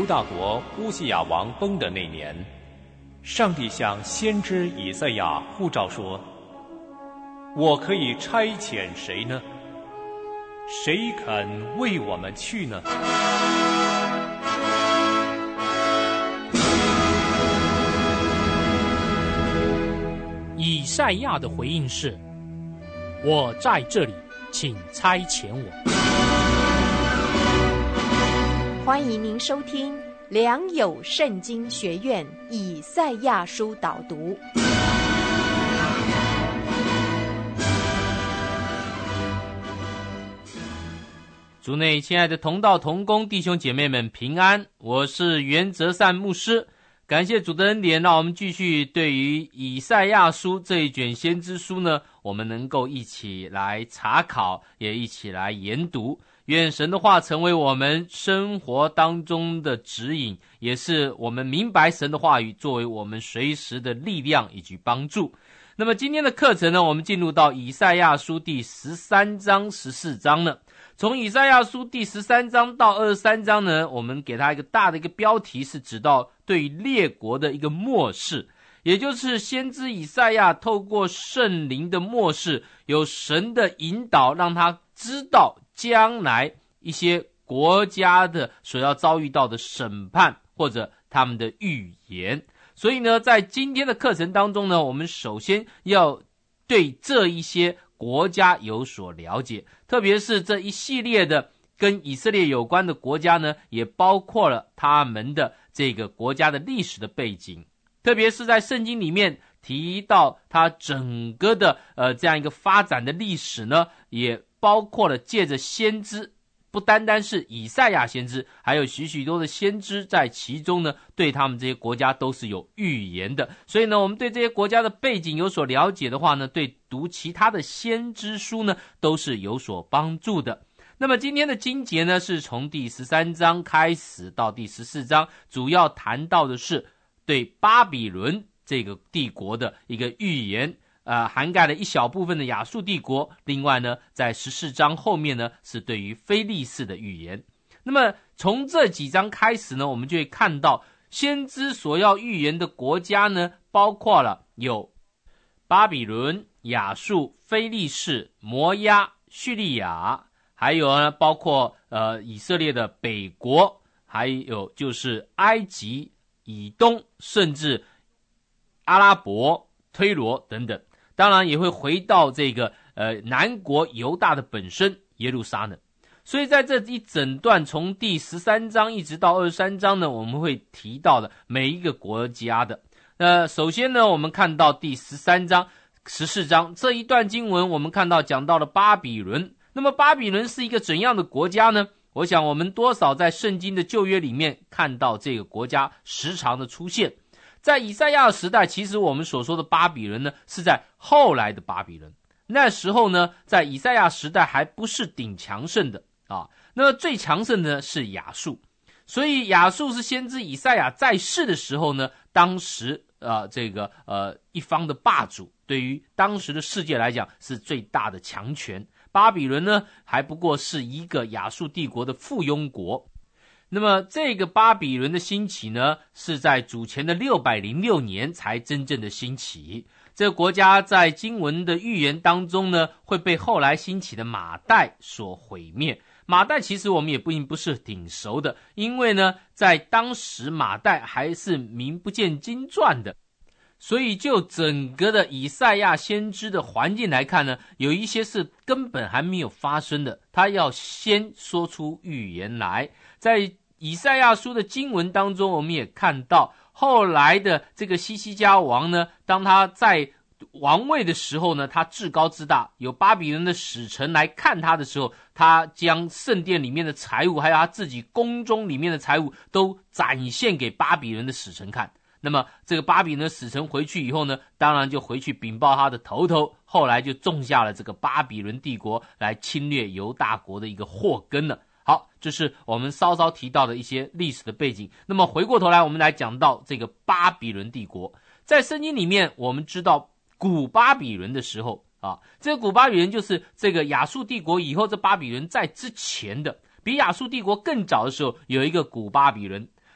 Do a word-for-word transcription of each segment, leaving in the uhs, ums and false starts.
犹大国乌西雅王崩的那年，上帝向先知以赛亚呼召说：我可以差遣谁呢？谁肯为我们去呢？ 以赛亚的回应是：我在这里，请差遣我。 欢迎您收听良友圣经学院以赛亚书导读。 主内亲爱的同道同工弟兄姐妹们平安，我是袁泽善牧师。感谢主的恩典，让我们继续对于以赛亚书这一卷先知书呢，我们能够一起来查考，也一起来研读。愿神的话成为我们生活当中的指引，也是我们明白神的话语作为我们随时的力量以及帮助。那么今天的课程呢，我们进入到以赛亚书第十三章十四章呢。从以赛亚书第十三章到二十三章呢，我们给它一个大的一个标题，是指到对列国的一个默示，也就是先知以赛亚透过圣灵的默示，有神的引导，让他知道将来一些国家的所要遭遇到的审判或者他们的预言。所以呢，在今天的课程当中呢，我们首先要对这一些国家有所了解，特别是这一系列的跟以色列有关的国家呢，也包括了他们的这个国家的历史的背景，特别是在圣经里面提到它整个的呃这样一个发展的历史呢，也包括了借着先知，不单单是以赛亚先知，还有许许多的先知在其中呢，对他们这些国家都是有预言的。所以呢，我们对这些国家的背景有所了解的话呢，对读其他的先知书呢，都是有所帮助的。那么今天的经节呢，是从第十三章开始到第十四章，主要谈到的是对巴比伦这个帝国的一个预言，呃，涵盖了一小部分的亚述帝国。另外呢，在十四章后面呢，是对于非利士的预言。那么从这几章开始呢，我们就会看到先知所要预言的国家呢，包括了有巴比伦、亚述、非利士、摩押、叙利亚，还有呢，包括呃以色列的北国，还有就是埃及、以东，甚至阿拉伯、推罗等等。当然也会回到这个呃南国犹大的本身耶路撒冷。所以在这一整段从第十三章一直到二十三章呢，我们会提到的每一个国家的。那首先呢，我们看到第十三章、十四章这一段经文，我们看到讲到了巴比伦。那么巴比伦是一个怎样的国家呢？我想我们多少在圣经的旧约里面看到这个国家时常的出现。在以赛亚时代，其实我们所说的巴比伦呢，是在后来的巴比伦。那时候呢，在以赛亚时代还不是顶强盛的啊。那么最强盛的呢是亚述，所以亚述是先知以赛亚在世的时候呢，当时呃这个呃一方的霸主，对于当时的世界来讲是最大的强权。巴比伦呢，还不过是一个亚述帝国的附庸国。那么这个巴比伦的兴起呢，是在主前的六百零六年才真正的兴起。这个国家在经文的预言当中呢，会被后来兴起的马代所毁灭。马代其实我们也不不是挺熟的，因为呢，在当时马代还是名不见经传的。所以就整个的以赛亚先知的环境来看呢，有一些是根本还没有发生的，他要先说出预言来。在以赛亚书的经文当中，我们也看到后来的这个西西家王呢，当他在王位的时候呢，他至高至大，有巴比伦的使臣来看他的时候，他将圣殿里面的财物还有他自己宫中里面的财物都展现给巴比伦的使臣看。那么这个巴比伦的使臣回去以后呢，当然就回去禀报他的头头，后来就种下了这个巴比伦帝国来侵略犹大国的一个祸根了。好，这是我们稍稍提到的一些历史的背景。那么回过头来，我们来讲到这个巴比伦帝国。在圣经里面，我们知道古巴比伦的时候啊，这个古巴比伦就是这个亚述帝国以后，这巴比伦在之前的，比亚述帝国更早的时候，有一个古巴比伦。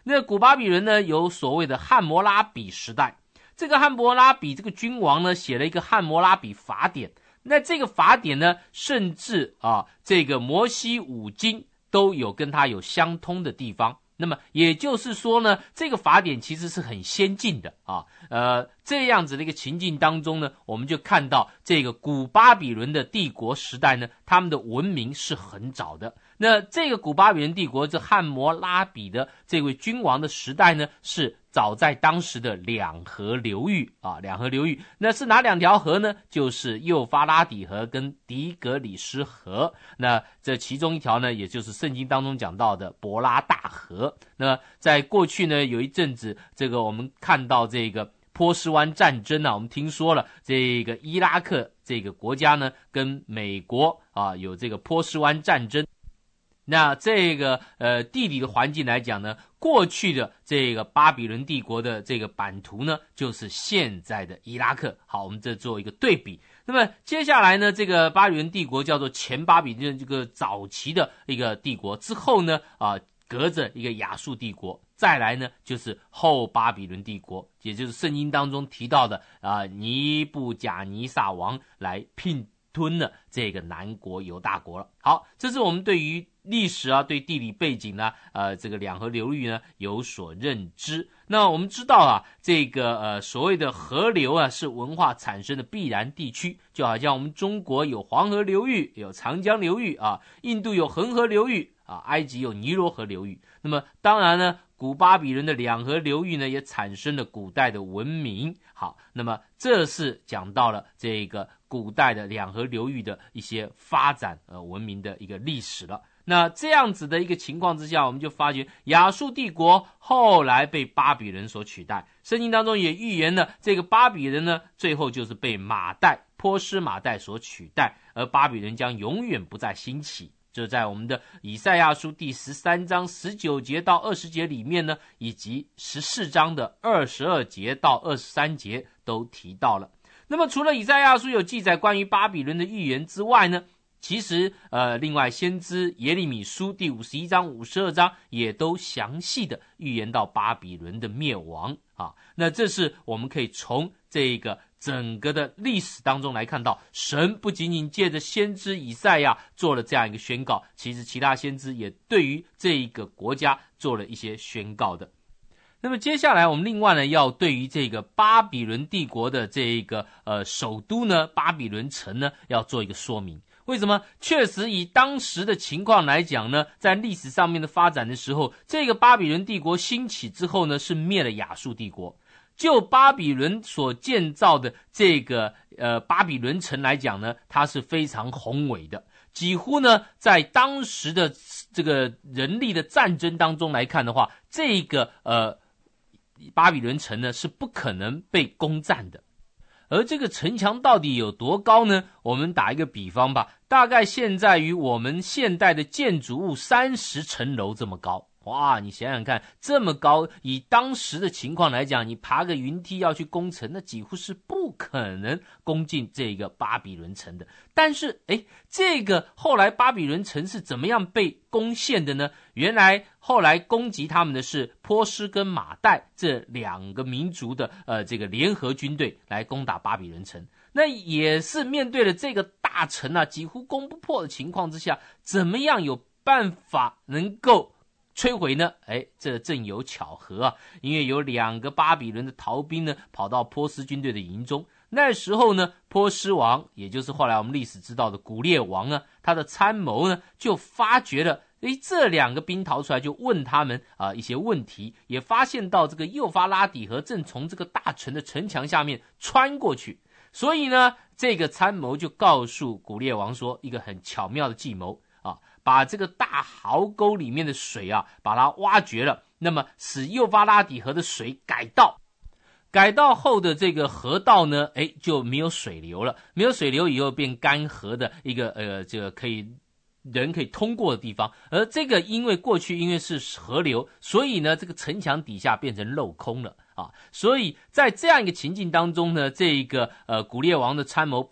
那古巴比伦呢，有所谓的汉谟拉比时代，这个汉谟拉比这个君王呢，写了一个汉谟拉比法典。那这个法典呢，甚至啊，这个摩西五经都有跟它有相通的地方。那么也就是说呢，这个法典其实是很先进的啊。呃，这样子的一个情境当中呢，我们就看到这个古巴比伦的帝国时代呢，他们的文明是很早的。那这个古巴比伦帝国这汉谟拉比的这位君王的时代呢，是早在当时的两河流域啊，两河流域，那是哪两条河呢？就是幼发拉底河跟底格里斯河。那这其中一条呢，也就是圣经当中讲到的伯拉大河。那在过去呢，有一阵子，这个我们看到这个波斯湾战争啊，我们听说了这个伊拉克这个国家呢，跟美国啊有这个波斯湾战争。那这个呃地理的环境来讲呢，过去的这个巴比伦帝国的这个版图呢，就是现在的伊拉克。好，我们这做一个对比。那么接下来呢，这个巴比伦帝国叫做前巴比伦这个早期的一个帝国，之后呢啊隔着一个亚述帝国，再来呢就是后巴比伦帝国，也就是圣经当中提到的啊尼布甲尼撒王来并吞了这个南国犹大国了。好，这是我们对于历史啊，对地理背景呢，呃，这个两河流域呢有所认知。那我们知道啊，这个呃所谓的河流啊，是文化产生的必然地区，就好像我们中国有黄河流域，有长江流域啊，印度有恒河流域啊，埃及有尼罗河流域。那么当然呢，古巴比伦的两河流域呢，也产生了古代的文明。好，那么这是讲到了这个古代的两河流域的一些发展呃文明的一个历史了。那这样子的一个情况之下，我们就发觉亚述帝国后来被巴比伦所取代。圣经当中也预言了，这个巴比伦呢，最后就是被马代波斯马代所取代，而巴比伦将永远不再兴起。这在我们的以赛亚书第十三章十九节到二十节里面呢，以及十四章的二十二节到二十三节都提到了。那么除了以赛亚书有记载关于巴比伦的预言之外呢，其实呃，另外先知耶利米书第五十一章五十二章也都详细的预言到巴比伦的灭亡啊。那这是我们可以从这个整个的历史当中来看到，神不仅仅借着先知以赛亚做了这样一个宣告，其实其他先知也对于这一个国家做了一些宣告的。那么接下来我们另外呢，要对于这个巴比伦帝国的这一个呃首都呢，巴比伦城呢，要做一个说明。为什么？确实以当时的情况来讲呢，在历史上面的发展的时候，这个巴比伦帝国兴起之后呢，是灭了亚述帝国。就巴比伦所建造的这个呃巴比伦城来讲呢，它是非常宏伟的，几乎呢在当时的这个人力的战争当中来看的话，这个呃巴比伦城呢是不可能被攻占的。而这个城墙到底有多高呢？我们打一个比方吧，大概现在于我们现代的建筑物三十层楼这么高。哇，你想想看，这么高，以当时的情况来讲，你爬个云梯要去攻城，那几乎是不可能攻进这个巴比伦城的。但是诶，这个后来巴比伦城是怎么样被攻陷的呢？原来后来攻击他们的是波斯跟马代这两个民族的呃这个联合军队来攻打巴比伦城。那也是面对了这个大城啊几乎攻不破的情况之下，怎么样有办法能够摧毁呢？哎，这正有巧合啊！因为有两个巴比伦的逃兵呢，跑到波斯军队的营中。那时候呢，波斯王，也就是后来我们历史知道的古列王呢，他的参谋呢，就发觉了，哎，这两个兵逃出来，就问他们啊、呃、一些问题，也发现到这个幼发拉底河正从这个大城的城墙下面穿过去。所以呢，这个参谋就告诉古列王说，一个很巧妙的计谋。把这个大壕沟里面的水啊，把它挖掘了，那么使幼发拉底河的水改道，改道后的这个河道呢，哎，就没有水流了，没有水流以后变干涸的一个呃，这个可以人可以通过的地方。而这个因为过去因为是河流，所以呢，这个城墙底下变成镂空了啊。所以在这样一个情境当中呢，这个呃古列王的参谋把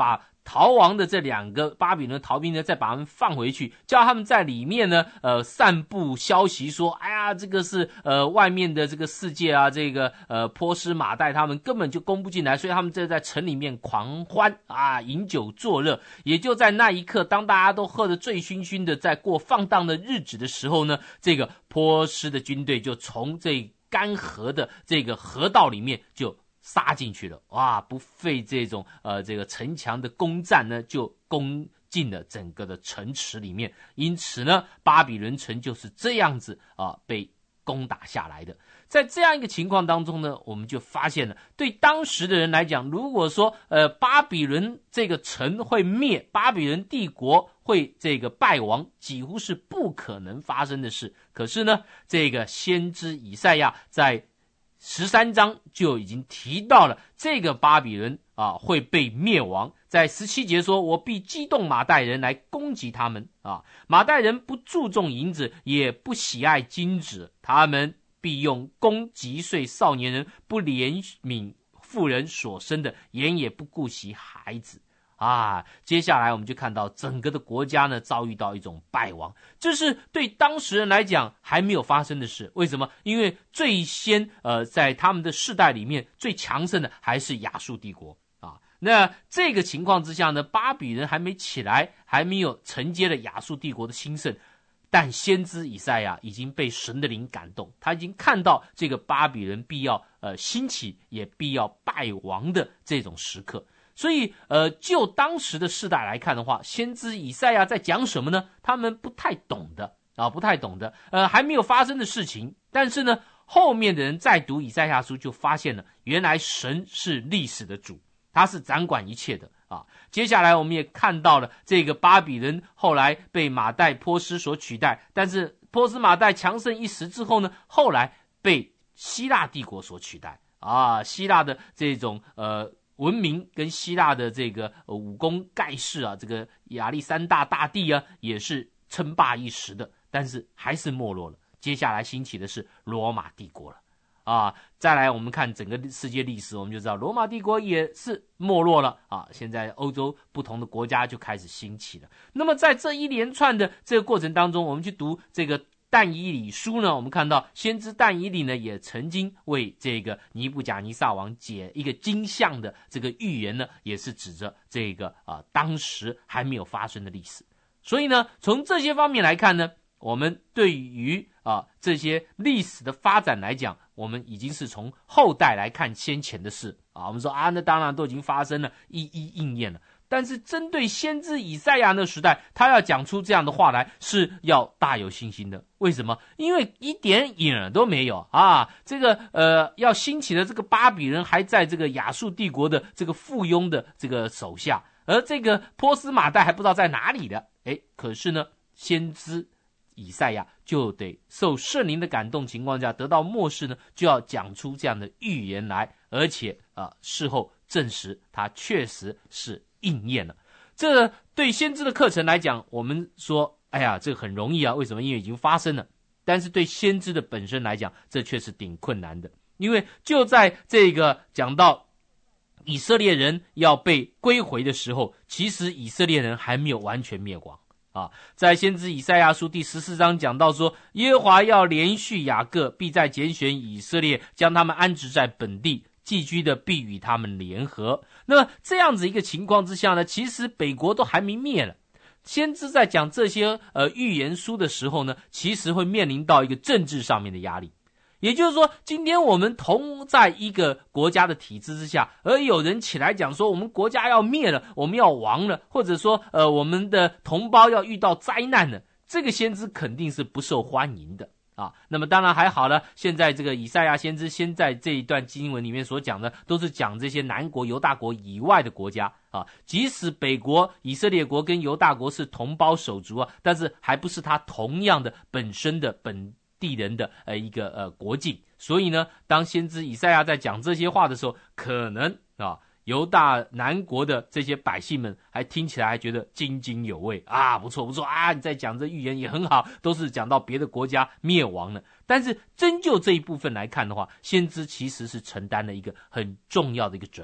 逃亡的这两个巴比伦逃兵呢，再把他们放回去，叫他们在里面呢，呃，散布消息说，哎呀，这个是呃外面的这个世界啊，这个呃波斯马代他们根本就攻不进来，所以他们这在城里面狂欢啊，饮酒作乐。也就在那一刻，当大家都喝得醉醺醺的，在过放荡的日子的时候呢，这个波斯的军队就从这干涸的这个河道里面就杀进去了，哇！不费这种呃这个城墙的攻战呢，就攻进了整个的城池里面。因此呢，巴比伦城就是这样子啊、呃、被攻打下来的。在这样一个情况当中呢，我们就发现了，对当时的人来讲，如果说呃巴比伦这个城会灭，巴比伦帝国会这个败亡，几乎是不可能发生的事。可是呢，这个先知以赛亚在十三章就已经提到了这个巴比伦啊会被灭亡，在十七节说，我必激动马代人来攻击他们啊，马代人不注重银子，也不喜爱金子，他们必用弓击碎少年人，不怜悯妇人所生的，眼也不顾惜孩子。啊，接下来我们就看到整个的国家呢遭遇到一种败亡，这是对当时人来讲还没有发生的事。为什么？因为最先呃在他们的世代里面最强盛的还是亚述帝国啊。那这个情况之下呢，巴比伦还没起来，还没有承接了亚述帝国的兴盛，但先知以赛亚已经被神的灵感动，他已经看到这个巴比伦必要呃兴起，也必要败亡的这种时刻。所以呃，就当时的世代来看的话，先知以赛亚在讲什么呢？他们不太懂的啊，不太懂的，呃，还没有发生的事情。但是呢，后面的人再读以赛亚书，就发现了原来神是历史的主，他是掌管一切的啊。接下来我们也看到了这个巴比伦后来被马代波斯所取代，但是波斯马代强盛一时之后呢，后来被希腊帝国所取代啊。希腊的这种呃。文明跟希腊的这个、呃、武功盖世啊，这个亚历山大大帝啊，也是称霸一时的，但是还是没落了。接下来兴起的是罗马帝国了啊！再来我们看整个世界历史，我们就知道罗马帝国也是没落了啊。现在欧洲不同的国家就开始兴起了。那么在这一连串的这个过程当中，我们去读这个但以理书呢，我们看到先知但以理呢也曾经为这个尼布甲尼撒王解一个金像的这个预言呢，也是指着这个啊、呃、当时还没有发生的历史。所以呢，从这些方面来看呢，我们对于啊、呃、这些历史的发展来讲，我们已经是从后代来看先前的事啊。我们说啊，那当然都已经发生了，一一应验了。但是针对先知以赛亚那时代，他要讲出这样的话来，是要大有信心的。为什么？因为一点影儿都没有啊！这个呃，要兴起的这个巴比伦还在这个亚述帝国的这个附庸的这个手下，而这个波斯马代还不知道在哪里的。哎，可是呢，先知以赛亚就得受圣灵的感动情况下，得到默示呢，就要讲出这样的预言来，而且啊、呃，事后证实他确实是应验了。这对先知的课程来讲，我们说哎呀这个很容易啊，为什么？因为已经发生了。但是对先知的本身来讲，这却是挺困难的。因为就在这个讲到以色列人要被归回的时候，其实以色列人还没有完全灭亡啊。在先知以赛亚书第十四章讲到说，耶和华要连续雅各，必再拣选以色列，将他们安置在本地，寄居的必与他们联合。那么这样子一个情况之下呢，其实北国都还没灭了。先知在讲这些呃预言书的时候呢，其实会面临到一个政治上面的压力。也就是说，今天我们同在一个国家的体制之下，而有人起来讲说我们国家要灭了，我们要亡了，或者说呃我们的同胞要遇到灾难了，这个先知肯定是不受欢迎的啊。那么当然还好了，现在这个以赛亚先知先在这一段经文里面所讲的，都是讲这些南国犹大国以外的国家啊。即使北国以色列国跟犹大国是同胞手足啊，但是还不是他同样的本身的本地人的呃一个呃国境。所以呢，当先知以赛亚在讲这些话的时候，可能啊犹大南国的这些百姓们还听起来还觉得津津有味啊，不错不错啊，你在讲这预言也很好，都是讲到别的国家灭亡了。但是真就这一部分来看的话，先知其实是承担了一个很重要的一个责任，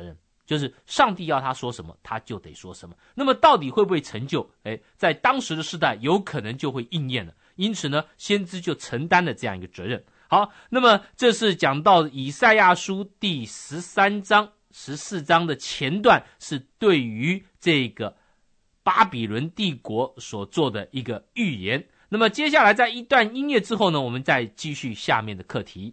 就是上帝要他说什么，他就得说什么。那么到底会不会成就？诶，在当时的世代有可能就会应验了。因此呢，先知就承担了这样一个责任。好，那么这是讲到以赛亚书第十三章、十四章的前段，是对于这个巴比伦帝国所做的一个预言。那么接下来在一段音乐之后呢，我们再继续下面的课题。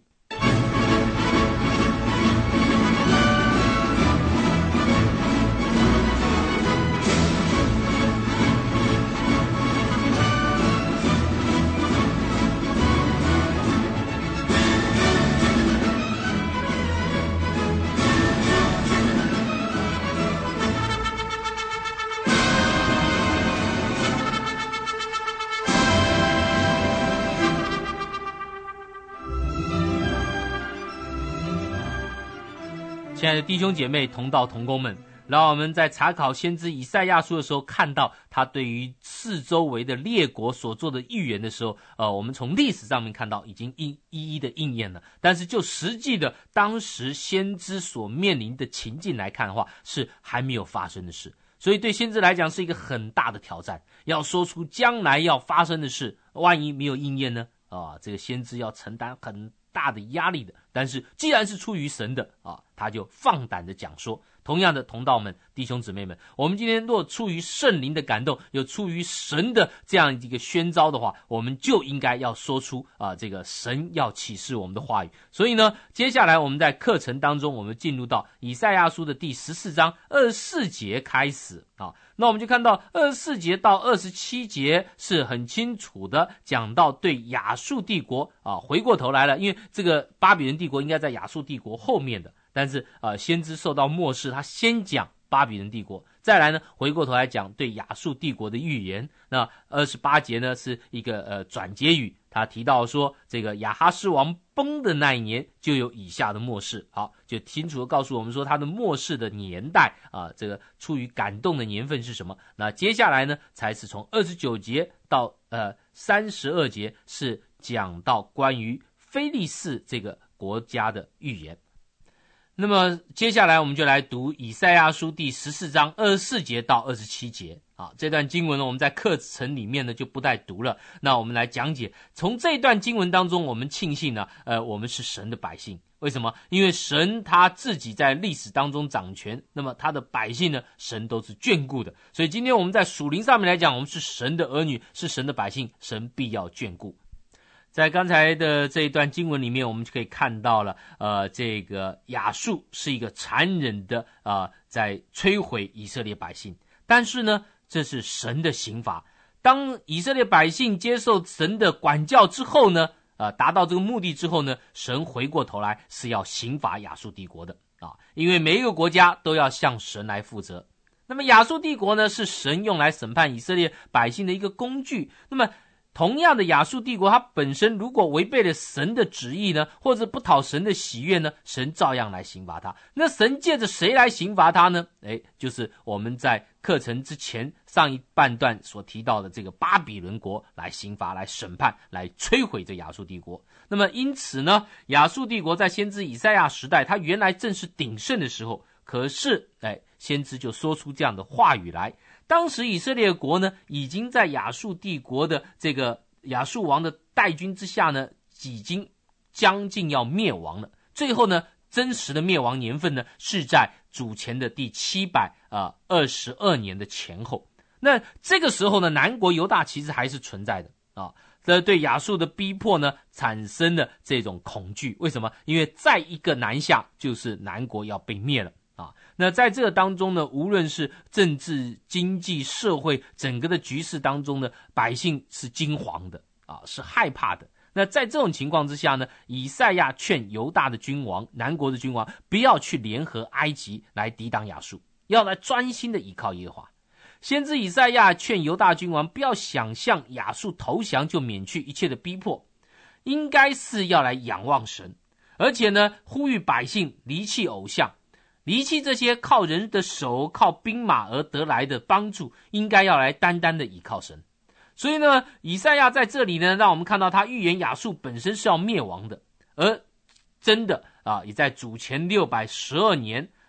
亲爱的弟兄姐妹、同道同工们，让我们在查考先知以赛亚书的时候，看到他对于四周围的列国所做的预言的时候，呃，我们从历史上面看到已经一一一的应验了。但是就实际的当时先知所面临的情境来看的话，是还没有发生的事。所以对先知来讲是一个很大的挑战，要说出将来要发生的事，万一没有应验呢？啊，这个先知要承担很大的压力的。但是既然是出于神的啊，他就放胆的讲说。同样的，同道们、弟兄姊妹们，我们今天若出于圣灵的感动，有出于神的这样一个宣召的话，我们就应该要说出啊，这个神要启示我们的话语。所以呢，接下来我们在课程当中，我们进入到以赛亚书的第十四章二十四节开始啊。那我们就看到二十四节到二十七节是很清楚的讲到对亚述帝国啊，回过头来了，因为这个巴比伦帝国应该在亚述帝国后面的。但是呃，先知受到漠视，他先讲巴比伦帝国，再来呢回过头来讲对亚述帝国的预言。那二十八节呢是一个呃转结语，他提到说这个亚哈斯王崩的那一年就有以下的末世。好，就清楚的告诉我们说他的末世的年代啊，这个出于感动的年份是什么。那接下来呢才是从二十九节到呃三十二节是讲到关于非利士这个国家的预言。那么接下来我们就来读以赛亚书第十四章二十四节到二十七节啊，这段经文呢我们在课程里面呢就不再读了。那我们来讲解，从这段经文当中，我们庆幸呢呃我们是神的百姓。为什么？因为神他自己在历史当中掌权，那么他的百姓呢神都是眷顾的。所以今天我们在属灵上面来讲，我们是神的儿女，是神的百姓，神必要眷顾。在刚才的这一段经文里面，我们就可以看到了，呃，这个亚述是一个残忍的啊、呃，在摧毁以色列百姓。但是呢，这是神的刑罚。当以色列百姓接受神的管教之后呢，呃，达到这个目的之后呢，神回过头来是要刑罚亚述帝国的啊，因为每一个国家都要向神来负责。那么亚述帝国呢，是神用来审判以色列百姓的一个工具。那么同样的，亚述帝国它本身如果违背了神的旨意呢，或者不讨神的喜悦呢，神照样来刑罚他。那神借着谁来刑罚他呢？诶，就是我们在课程之前上一半段所提到的这个巴比伦国来刑罚、来审判、来摧毁这亚述帝国。那么因此呢，亚述帝国在先知以赛亚时代，它原来正是鼎盛的时候，可是诶，先知就说出这样的话语来。当时以色列国呢，已经在亚述帝国的这个亚述王的带军之下呢，已经将近要灭亡了。最后呢，真实的灭亡年份呢，是在主前的第七百二十二年的前后。那这个时候呢，南国犹大其实还是存在的啊。这对亚述的逼迫呢，产生了这种恐惧。为什么？因为再一个南下，就是南国要被灭了。啊，那在这个当中呢，无论是政治、经济、社会整个的局势当中呢，百姓是惊惶的啊，是害怕的。那在这种情况之下呢，以赛亚劝犹大的君王、南国的君王不要去联合埃及来抵挡亚述，要来专心的倚靠耶和华。先知以赛亚劝犹大君王不要想象亚述投降就免去一切的逼迫，应该是要来仰望神，而且呢，呼吁百姓离弃偶像。离弃这些靠人的手、靠兵马而得来的帮助，应该要来单单的倚靠神。所以呢，以赛亚在这里呢，让我们看到他预言亚述本身是要灭亡的，而真的啊，也在主前六百十二年，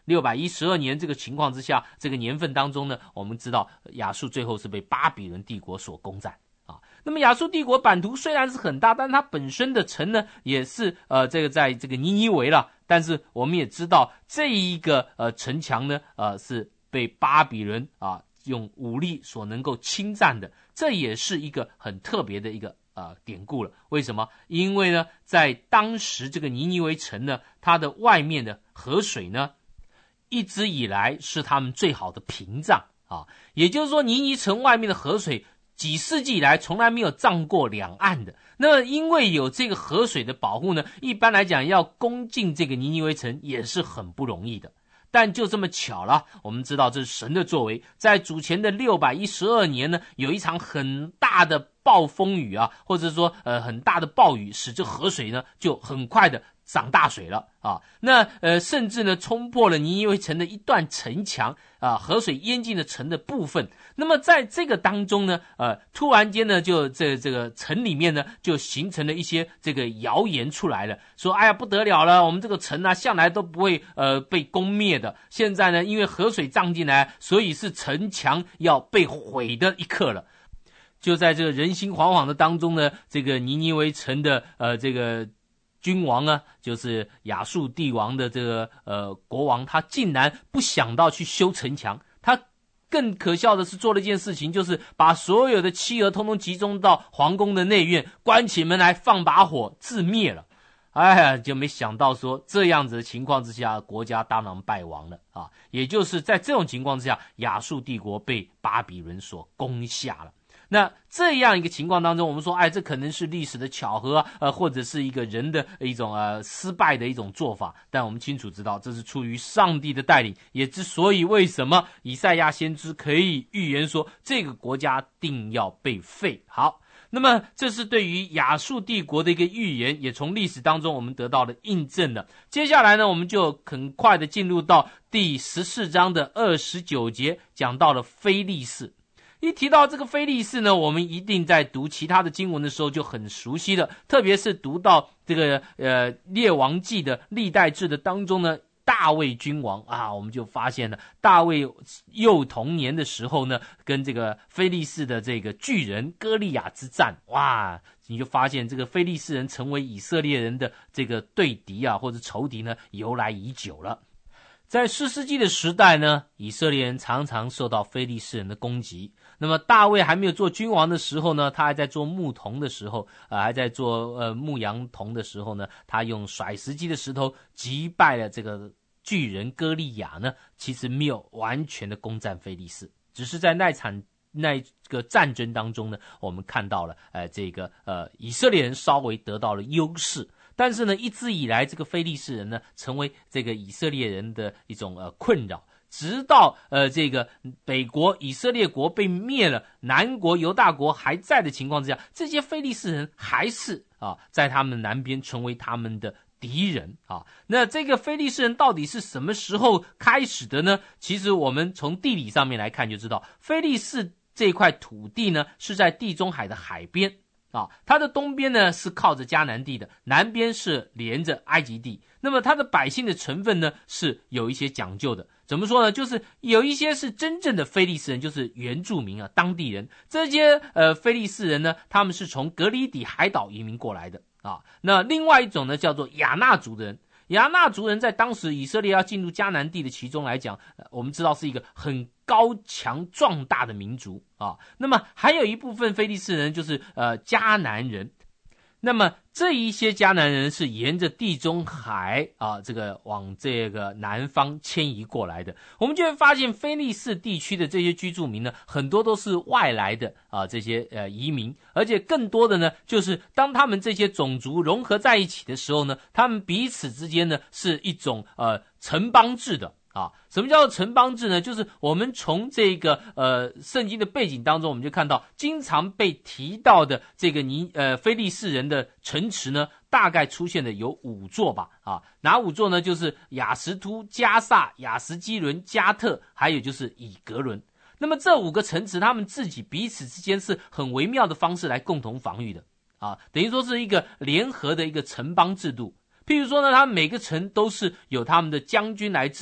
六百一十二年这个情况之下，这个年份当中呢，我们知道亚述最后是被巴比伦帝国所攻占啊。那么亚述帝国版图虽然是很大，但它本身的城呢也是呃这个在这个尼尼微了，但是我们也知道这一个呃城墙呢呃是被巴比伦啊用武力所能够侵占的，这也是一个很特别的一个呃典故了。为什么？因为呢在当时这个尼尼微城呢，它的外面的河水呢一直以来是他们最好的屏障啊，也就是说尼尼城外面的河水几世纪以来从来没有涨过两岸的。那么因为有这个河水的保护呢，一般来讲要攻进这个尼尼微城也是很不容易的。但就这么巧了，我们知道这是神的作为，在主前的六百一十二年呢，有一场很大的暴风雨啊，或者说呃很大的暴雨，使这河水呢就很快的涨大水了啊。那呃甚至呢冲破了尼尼微城的一段城墙啊，河水淹进了城的部分。那么在这个当中呢，呃突然间呢就这这个城里面呢就形成了一些这个谣言出来了，说哎呀不得了了，我们这个城啊向来都不会呃被攻灭的，现在呢因为河水涨进来，所以是城墙要被毁的一刻了。就在这个人心惶惶的当中呢，这个尼尼微城的呃这个君王啊，就是亚述帝王的这个呃国王，他竟然不想到去修城墙，他更可笑的是做了一件事情，就是把所有的妻儿通通集中到皇宫的内院，关起门来放把火自灭了。哎呀，就没想到说这样子的情况之下，国家当然败亡了啊！也就是在这种情况之下，亚述帝国被巴比伦所攻下了。那这样一个情况当中，我们说，哎，这可能是历史的巧合啊，呃，或者是一个人的一种呃失败的一种做法，但我们清楚知道，这是出于上帝的带领。也之所以为什么以赛亚先知可以预言说，这个国家定要被废。好，那么这是对于亚述帝国的一个预言，也从历史当中我们得到了印证了。接下来呢，我们就很快的进入到第十四章的二十九节，讲到了非利士。一提到这个非利士呢，我们一定在读其他的经文的时候就很熟悉了，特别是读到这个呃列王记的历代志的当中呢，大卫君王啊，我们就发现了大卫幼童年的时候呢，跟这个非利士的这个巨人歌利亚之战，哇，你就发现这个非利士人成为以色列人的这个对敌啊，或者仇敌呢，由来已久了。在士师记的时代呢，以色列人常常受到非利士人的攻击。那么大卫还没有做君王的时候呢，他还在做牧童的时候，呃，还在做呃牧羊童的时候呢，他用甩石机的石头击败了这个巨人歌利亚呢，其实没有完全的攻占非利士，只是在那场那个战争当中呢，我们看到了呃这个呃以色列人稍微得到了优势。但是呢，一直以来这个非利士人呢，成为这个以色列人的一种呃困扰，直到呃这个北国以色列国被灭了，南国犹大国还在的情况之下，这些非利士人还是啊在他们南边成为他们的敌人啊。那这个非利士人到底是什么时候开始的呢？其实我们从地理上面来看就知道，非利士这块土地呢是在地中海的海边。啊，它的东边呢是靠着迦南地的，南边是连着埃及地。那么它的百姓的成分呢是有一些讲究的。怎么说呢？就是有一些是真正的非利士人，就是原住民啊，当地人。这些呃非利士人呢，他们是从格里底海岛移民过来的啊。那另外一种呢叫做亚纳族的人。亚纳族人在当时以色列要进入迦南地的其中来讲，我们知道是一个很高强壮大的民族啊。那么还有一部分非利士人就是呃迦南人。那么这一些迦南人是沿着地中海啊，这个往这个南方迁移过来的。我们就会发现非利士地区的这些居住民呢，很多都是外来的啊，这些呃移民，而且更多的呢，就是当他们这些种族融合在一起的时候呢，他们彼此之间呢是一种呃城邦制的。啊，什么叫做城邦制呢？就是我们从这个呃圣经的背景当中，我们就看到经常被提到的这个尼呃非利士人的城池呢，大概出现的有五座吧。啊，哪五座呢？就是亚实突、加萨、亚实基伦、加特，还有就是以格伦。那么这五个城池，他们自己彼此之间是很微妙的方式来共同防御的。啊，等于说是一个联合的一个城邦制度。譬如说呢，他们每个城都是有他们的将军来治理。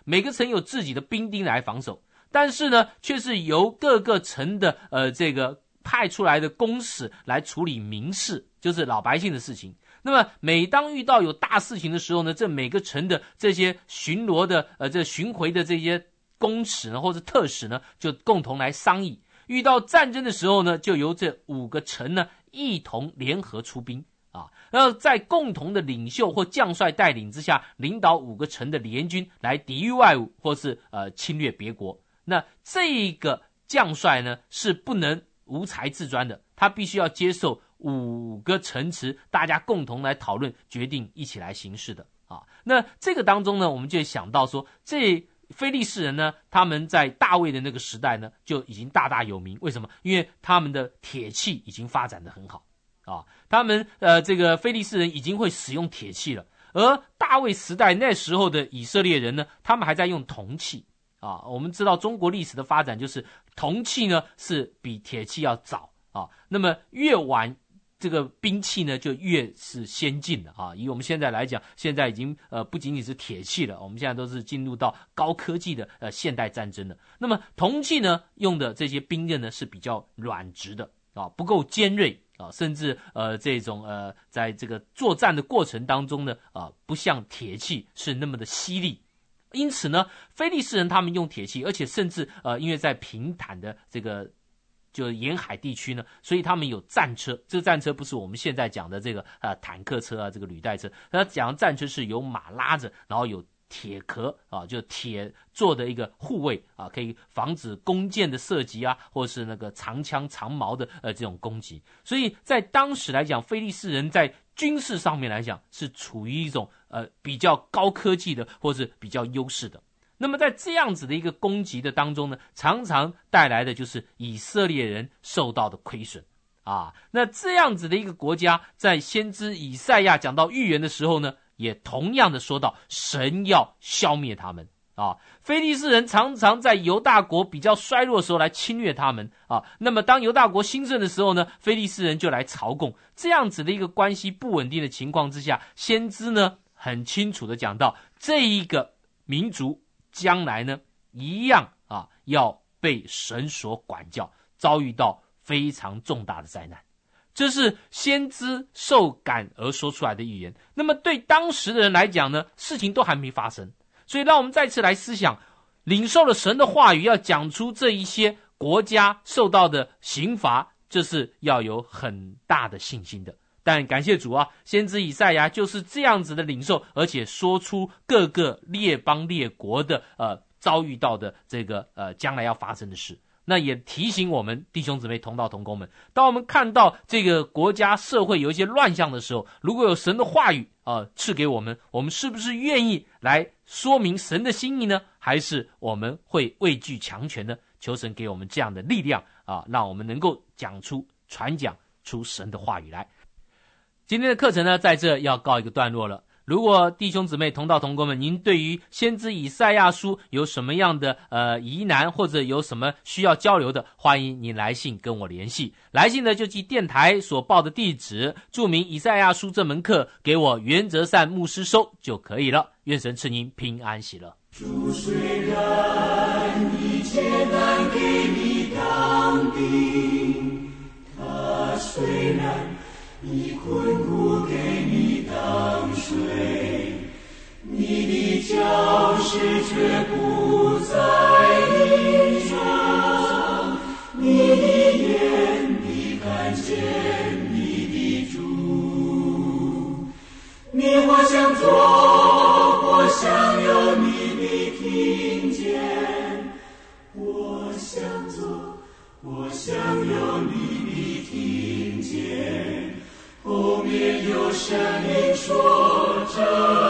每个城有自己的兵丁来防守，但是呢，却是由各个城的呃这个派出来的公使来处理民事，就是老百姓的事情。那么每当遇到有大事情的时候呢，这每个城的这些巡逻的呃这巡回的这些公使呢，或者特使呢，就共同来商议。遇到战争的时候呢，就由这五个城呢一同联合出兵啊，然后在共同的领袖或将帅带领之下，领导五个城的联军来抵御外侮或是呃侵略别国。那这个将帅呢是不能无才自专的，他必须要接受五个城池大家共同来讨论决定一起来行事的啊。那这个当中呢，我们就想到说，这非利士人呢，他们在大卫的那个时代呢就已经大大有名。为什么？因为他们的铁器已经发展得很好啊，他们呃这个非利士人已经会使用铁器了。而大卫时代那时候的以色列人呢，他们还在用铜器啊。我们知道中国历史的发展就是铜器呢是比铁器要早啊，那么越晚这个兵器呢就越是先进的啊。以我们现在来讲，现在已经呃不仅仅是铁器了，我们现在都是进入到高科技的呃现代战争了。那么铜器呢用的这些兵刃呢是比较软直的啊，不够尖锐啊，甚至呃这种呃在这个作战的过程当中呢啊不像铁器是那么的犀利。因此呢，非利士人他们用铁器，而且甚至呃因为在平坦的这个就沿海地区呢，所以他们有战车。这个战车不是我们现在讲的这个呃坦克车啊，这个履带车。他讲的战车是由马拉着，然后有铁壳啊，就铁做的一个护卫啊，可以防止弓箭的射击啊，或是那个长枪长矛的呃这种攻击。所以在当时来讲，非利士人在军事上面来讲是处于一种呃比较高科技的，或是比较优势的。那么在这样子的一个攻击的当中呢，常常带来的就是以色列人受到的亏损啊。那这样子的一个国家，在先知以赛亚讲到预言的时候呢，也同样的说到神要消灭他们啊。非利士人常常在犹大国比较衰弱的时候来侵略他们啊。那么当犹大国兴盛的时候呢，非利士人就来朝贡。这样子的一个关系不稳定的情况之下，先知呢很清楚的讲到，这一个民族将来呢一样啊要被神所管教，遭遇到非常重大的灾难。这是先知受感而说出来的预言。那么对当时的人来讲呢，事情都还没发生，所以让我们再次来思想，领受了神的话语，要讲出这一些国家受到的刑罚，这是要有很大的信心的。但感谢主啊，先知以赛亚就是这样子的领受，而且说出各个列邦列国的呃遭遇到的这个呃将来要发生的事。那也提醒我们弟兄姊妹同道同工们，当我们看到这个国家社会有一些乱象的时候，如果有神的话语啊、呃、赐给我们，我们是不是愿意来说明神的心意呢？还是我们会畏惧强权呢？求神给我们这样的力量啊，让我们能够讲出传讲出神的话语来。今天的课程呢，在这要告一个段落了。如果弟兄姊妹同道同工们，您对于先知以赛亚书有什么样的呃疑难，或者有什么需要交流的，欢迎您来信跟我联系。来信呢就寄电台所报的地址，注明以赛亚书这门课，给我原则善牧师收就可以了。愿神赐您平安喜乐。 主虽然一切难给你当兵，他虽然以困苦给你当水，你的脚石却不再影响，你的眼必看见你的主。你或想做，或想有你的听见，我想做，我想有你的听见。后面有声音说着